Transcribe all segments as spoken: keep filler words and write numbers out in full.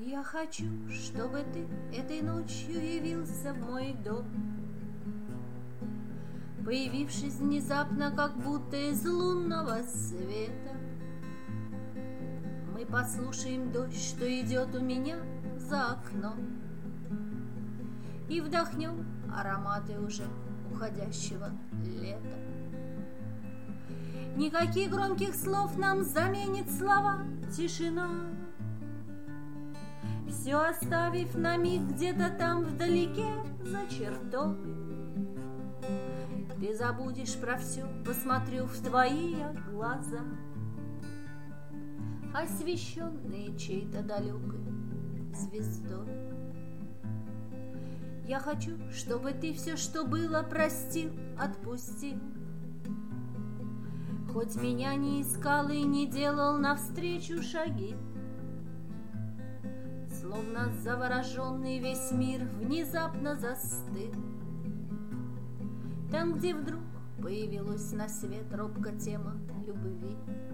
Я хочу, чтобы ты этой ночью явился в мой дом, появившись внезапно, как будто из лунного света. Мы послушаем дождь, что идет у меня за окном, и вдохнем ароматы уже уходящего лета. Никаких громких слов нам заменит слова тишина, все оставив на миг где-то там вдалеке за чертой. Ты забудешь про все, посмотрю в твои глаза, освещенные чьей-то далекой звездой. Я хочу, чтобы ты все, что было, простил, отпустил, хоть меня не искал и не делал навстречу шаги. Словно завороженный весь мир внезапно застыл там, где вдруг появилась на свет робко тема любви.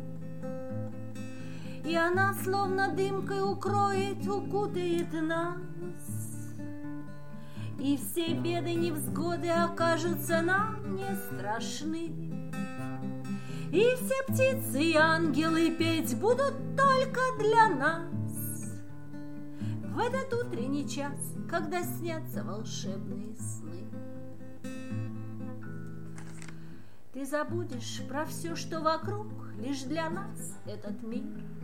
И она словно дымкой укроет, укутает нас, и все беды, невзгоды окажутся нам не страшны. И все птицы и ангелы петь будут только для нас в этот утренний час, когда снятся волшебные сны. Ты забудешь про все, что вокруг, лишь для нас этот мир.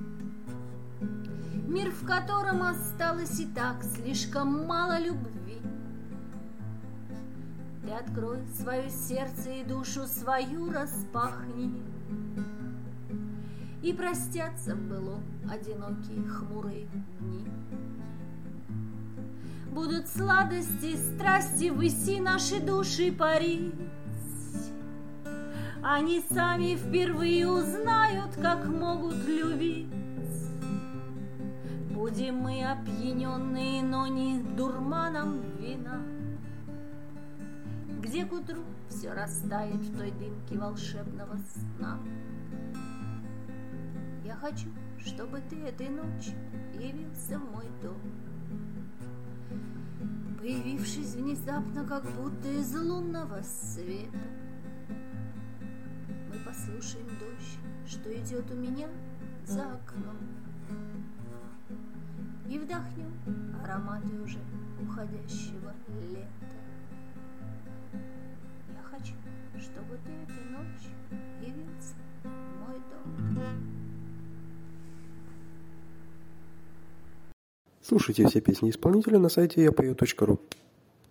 Мир, в котором осталось и так слишком мало любви. Ты открой свое сердце и душу свою распахни, и простятся в былом одинокие хмурые дни. Будут сладости, страсти, ввыси наши души парить. Они сами впервые узнают, как могут любить. Будем мы опьяненные, но не дурманом вина, где к утру все растает в той дымке волшебного сна. Я хочу, чтобы ты этой ночью явился в мой дом, появившись внезапно, как будто из лунного света. Мы послушаем дождь, что идет у меня за окном, и вдохнем ароматы уже уходящего лета. Я хочу, чтобы ты этой ночью явился в мой дом. Слушайте все песни исполнителя на сайте я пою точка ру.